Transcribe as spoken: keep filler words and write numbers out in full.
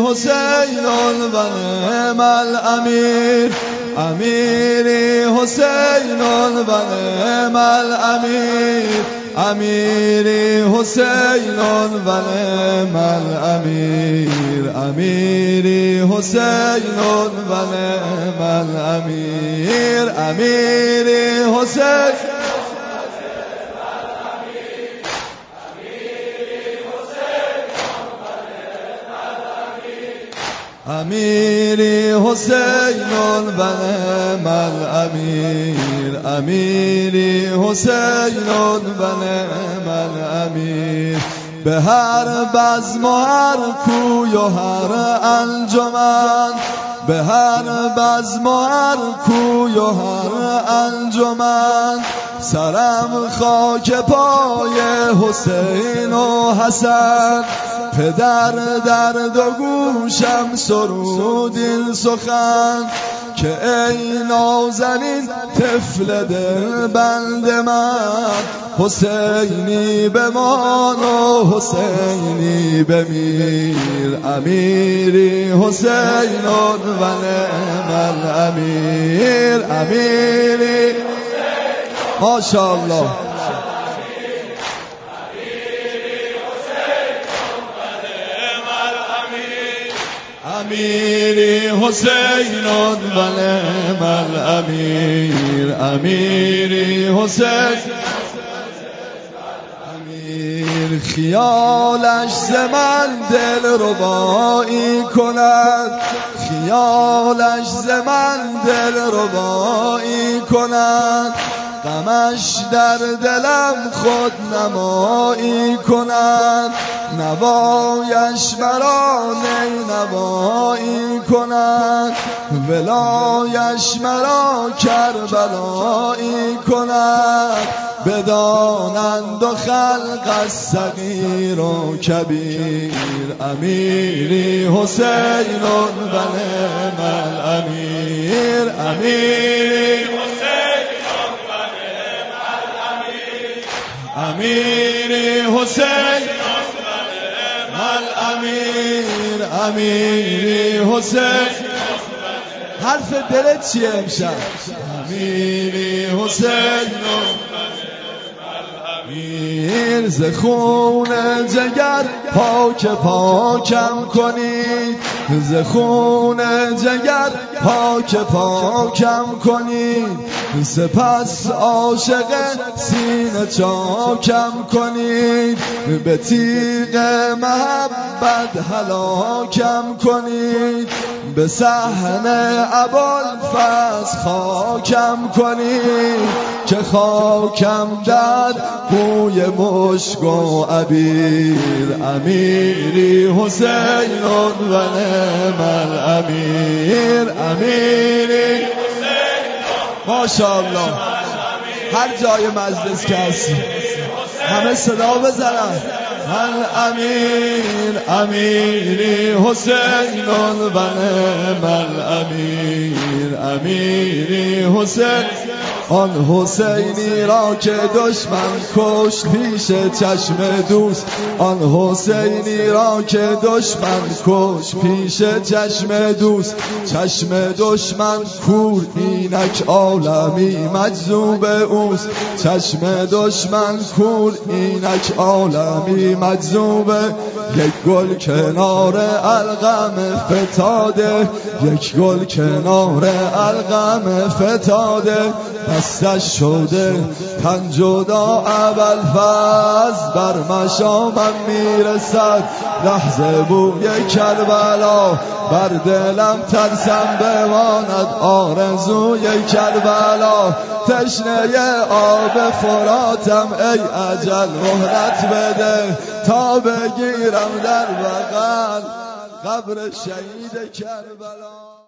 حسین و نعم الامیر، امیری حسین و نعم الامیر، امیری حسین و نعم الامیر، امیری حسین و نعم الامیر، امیری حسین امیری حسین و نعم الامیر، امیری حسین و نعم الامیر. به هر بزم و هر کوی و هر انجمن، به هر بزم و هر کوی و هر انجمن، سرم خاک پای حسین و حسن. پدر در دو گوشم سرود این سخن، که ای نازنین طفل دلبند من، حسینی بمان و حسینی بمیر. امیری حسین و نعم الامیر، امیری ماشاءالله. امیری حسین و نعم الامیر، امیری حسین امیر. خیالش ز من دل ربایی کند، خیالش ز من دل ربایی کند، غمش در دلم خود نمایی کند، نوایش مرا نی نوایی کند، ولایش مرا کربلایی کند. بدانند و خلق از صغیر و کبیر، امیری حسین و نعم الامیر، امیری امیری حسین الامیر، امیری حسین. حرف دلت چیه امشب؟ امیری حسین امیر. ز خون جگر پاک پاکم کنید، ز خون جگر پاک پاکم کنید، سپس عاشق سینه چاکم کنید، به تیغ محبت هلاکم کنید، به صحن ابوالفضل خاکم کنید، که خاکم در بوی مشک و عبیر. امیری حسین و نعم الامیر، امیری ماشاءالله. هر جای مجلس که هستی همه صدا بزنن. الامیر، امیری حسین و نعم الامیر، امیری حسین. آن حسینی را که دشمن کشت پیش چشم دوست، آن حسینی را که دشمن کشت پیش چشم دوست، چشم دشمن کور اینک عالمی مجذوب اوست، چشم دشمن کور اینک عالمی مجذوبه. یک گل کنار القم فتاده، یک گل کنار القم فتاده، دستش شده تن جدا ابوالفضل. بر مشامم میرسد لحظه بوی کربلا، بر دلم ترسم بماند آرزوی کربلا. تشنه آب فراتم ای اجل مهلت بده، تا بگیرم در بغل قبر شهید کربلا.